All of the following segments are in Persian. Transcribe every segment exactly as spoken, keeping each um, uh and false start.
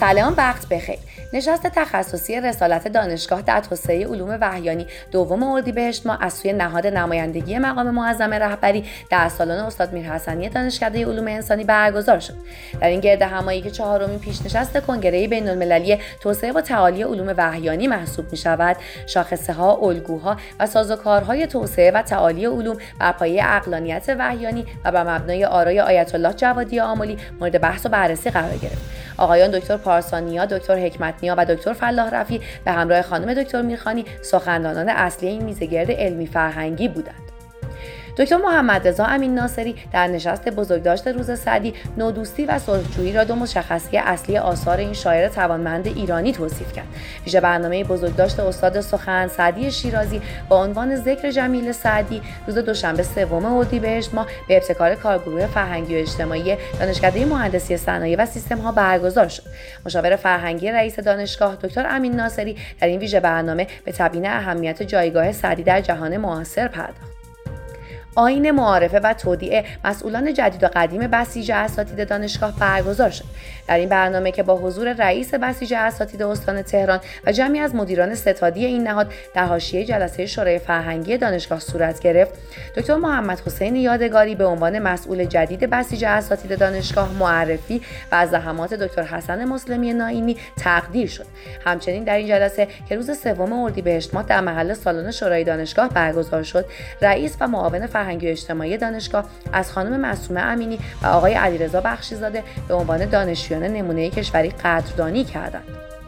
سلام، وقت بخیر. نشست تخصصی رسالت دانشگاه در توسعه علوم وحیانی دوم اردیبهشت ماه از سوی نهاد نمایندگی مقام معظم رهبری در سالن استاد میرحسنی دانشکده علوم انسانی برگزار شد. در این گرد همایی که چهارمین پیشنشست کنگره بین‌المللی توسعه و تعالی علوم وحیانی محسوب می‌شود، شاخصه‌ها، الگوها و سازوکارهای توسعه و تعالی علوم بر پایه عقلانیت وحیانی و بر مبنای آرای آیت الله جوادی آملی مورد بحث و بررسی قرار گرفت. آقایان دکتر پارسانیا، دکتر حکمت‌نیا و دکتر فلاح رفیع به همراه خانم دکتر میرخانی سخنرانان اصلی این میزگرد علمی فرهنگی بودند. دکتر محمد رضا امین ناصری در نشست بزرگداشت روز سعدی نودوستی و صلحجویی را دو مشخصه اصلی آثار این شاعر توانمند ایرانی توصیف کرد. ویژه برنامه بزرگداشت استاد سخن سعدی شیرازی با عنوان ذکر جمیل سعدی روز دوشنبه سوم اردیبهشت ماه به ابتکار کارگروه فرهنگی و اجتماعی دانشکده مهندسی صنایع و سیستم‌ها برگزار شد. مشاور فرهنگی رئیس دانشگاه دکتر امین ناصری در این ویژه برنامه به تبیین اهمیت جایگاه سعدی در جهان معاصر پرداخت. آیین معارفه و تودیع مسئولان جدید و قدیم بسیج اساتید دانشگاه برگزار شد. در این برنامه که با حضور رئیس بسیج اساتید استان تهران و جمعی از مدیران ستادی این نهاد در حاشیه جلسه شورای فرهنگی دانشگاه صورت گرفت، دکتر محمد حسین یادگاری به عنوان مسئول جدید بسیج اساتید دانشگاه معرفی و از زحمات دکتر حسن مسلمی ناینی تقدیر شد. همچنین در این جلسه که روز سوم اردیبهشت ماه در محل سالن شورای دانشگاه برگزار شد، رئیس و معاون فرهنگی و اجتماعی دانشگاه از خانم معصومه امینی و آقای علیرضا بخشیزاده به عنوان دانشجویان نمونه کشوری قدردانی کردند.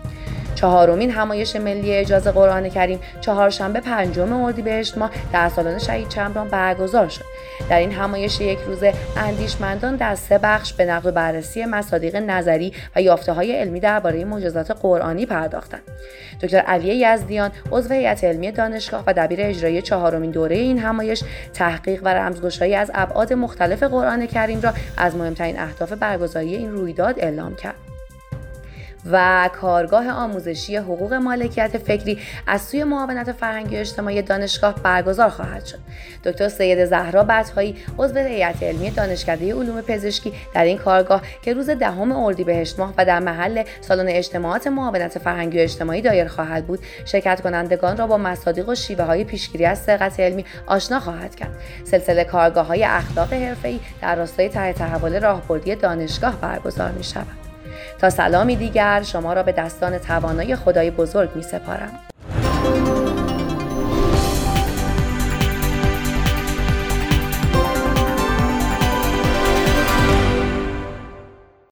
چهارمین همایش ملی اعجاز قرآن کریم چهارشنبه پنجم اردیبهشت ماه در سالن شهید چمران برگزار شد. در این همایش یک روزه اندیشمندان در سه بخش به نقد و بررسی مصادیق نظری و یافته‌های علمی درباره معجزات قرآنی پرداختند. دکتر علی یزدیان عضو هیئت علمی دانشگاه و دبیر اجرایی چهارمین دوره این همایش تحقیق و رمزگشایی از ابعاد مختلف قرآن کریم را از مهمترین اهداف برگزاری این رویداد اعلام کرد. و کارگاه آموزشی حقوق مالکیت فکری از سوی معاونت فرهنگی و اجتماعی دانشگاه برگزار خواهد شد. دکتر سید زهرا بطحایی عضو هیئت علمی دانشکده علوم پزشکی در این کارگاه که روز دهم اردیبهشت ماه و در محل سالن اجتماعات معاونت فرهنگی و اجتماعی دایر خواهد بود، شرکت کنندگان را با مصادیق و شیوه‌های پیشگیری از سرقت علمی آشنا خواهد کرد. سلسله کارگاه‌های اخلاق حرفه‌ای در راستای طرح تحول راهبردی دانشگاه برگزار می‌شود. تا سلامی دیگر شما را به دستان توانای خدای بزرگ می سپارم.